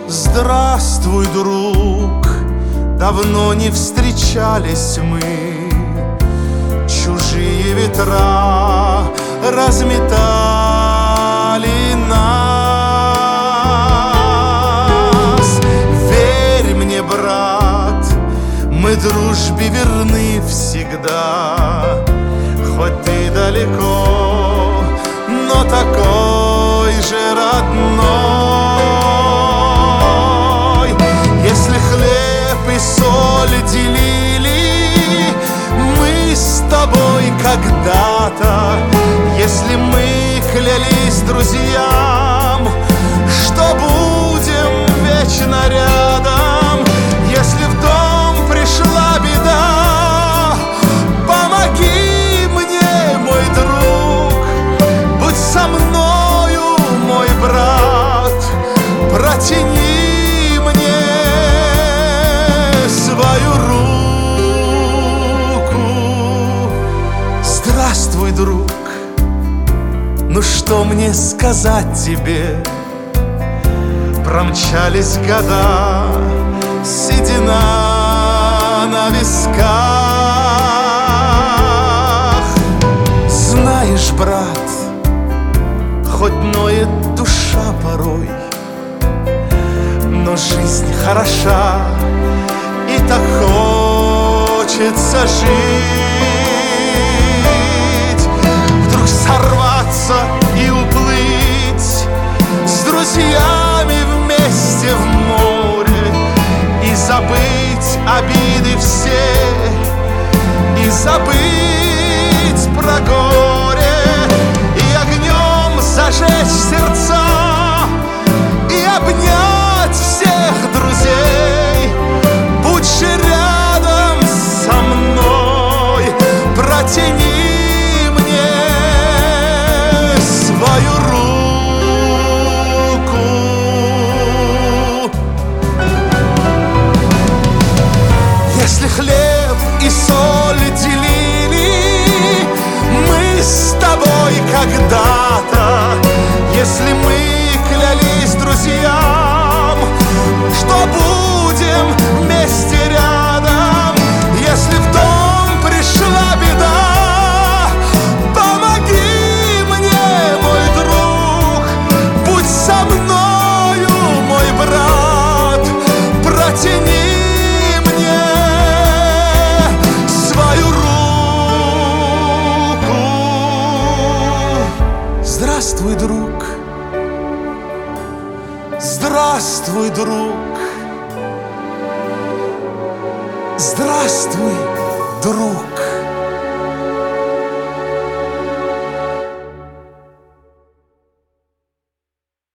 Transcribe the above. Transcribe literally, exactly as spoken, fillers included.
Здравствуй, друг, давно не встречались мы. Чужие ветра разметали нас. Верь мне, брат, мы дружбе верны всегда. Хоть ты далеко, но такой же родной. Если хлеб и соль делили мы с тобой когда-то, если мы клялись друзьям, что будем вечно рядом, если в дом пришла беда, помоги мне, мой друг, будь со мною, мой брат, протяни мне свою руку. Здравствуй, друг, ну что мне сказать тебе? Промчались года, седина на висках. Знаешь, брат, хоть ноет душа порой, но жизнь хороша, и так хочется жить. Вдруг сорваться и уплыть с друзьями вместе в море, и забыть обиды все, и забыть про горе, и огнем зажечь сердца, и обнять всех друзей. Будь же рядом со мной, протяни мне свою руку. Если хлеб и соль делили мы с тобой когда-то, если мы клялись друзьям, что будем вместе рядом, если в дом пришла беда, помоги мне, мой друг, будь со мною, мой брат, протяни мне свою руку. Здравствуй, друг, здравствуй, друг, здравствуй, друг.